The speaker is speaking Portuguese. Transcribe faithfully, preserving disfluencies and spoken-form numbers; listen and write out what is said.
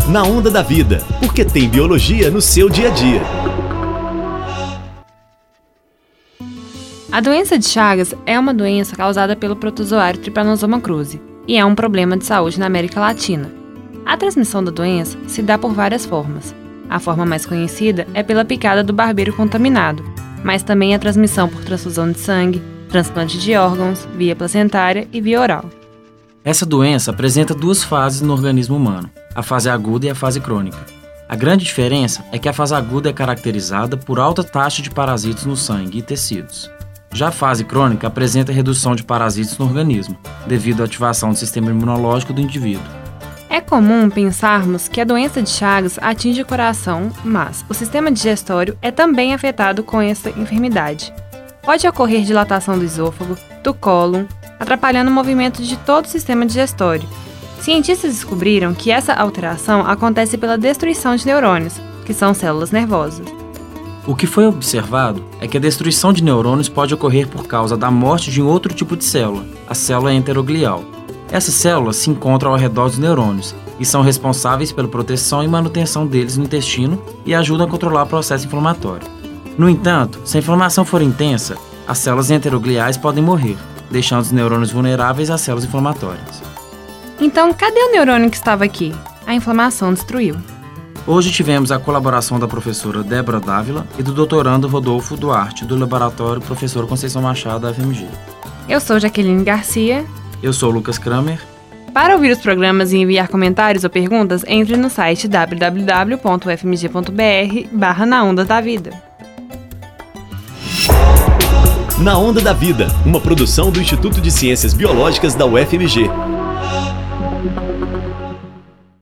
Na Onda da Vida, porque tem biologia no seu dia a dia. A doença de Chagas é uma doença causada pelo protozoário Trypanosoma cruzi e é um problema de saúde na América Latina. A transmissão da doença se dá por várias formas. A forma mais conhecida é pela picada do barbeiro contaminado, mas também a transmissão por transfusão de sangue, transplante de órgãos, via placentária e via oral. Essa doença apresenta duas fases no organismo humano, a fase aguda e a fase crônica. A grande diferença é que a fase aguda é caracterizada por alta taxa de parasitos no sangue e tecidos. Já a fase crônica apresenta redução de parasitos no organismo, devido à ativação do sistema imunológico do indivíduo. É comum pensarmos que a doença de Chagas atinge o coração, mas o sistema digestório é também afetado com essa enfermidade. Pode ocorrer dilatação do esôfago, do cólon, atrapalhando o movimento de todo o sistema digestório. Cientistas descobriram que essa alteração acontece pela destruição de neurônios, que são células nervosas. O que foi observado é que a destruição de neurônios pode ocorrer por causa da morte de um outro tipo de célula, a célula enteroglial. Essas células se encontram ao redor dos neurônios e são responsáveis pela proteção e manutenção deles no intestino e ajudam a controlar o processo inflamatório. No entanto, se a inflamação for intensa, as células enterogliais podem morrer, deixando os neurônios vulneráveis às células inflamatórias. Então, cadê o neurônio que estava aqui? A inflamação destruiu. Hoje tivemos a colaboração da professora Débora Dávila e do doutorando Rodolfo Duarte, do laboratório Professora Conceição Machado, da F M G. Eu sou Jaqueline Garcia. Eu sou Lucas Kramer. Para ouvir os programas e enviar comentários ou perguntas, entre no site w w w ponto f m g ponto b r barra Na Onda da Vida. Na Onda da Vida, uma produção do Instituto de Ciências Biológicas da U F M G.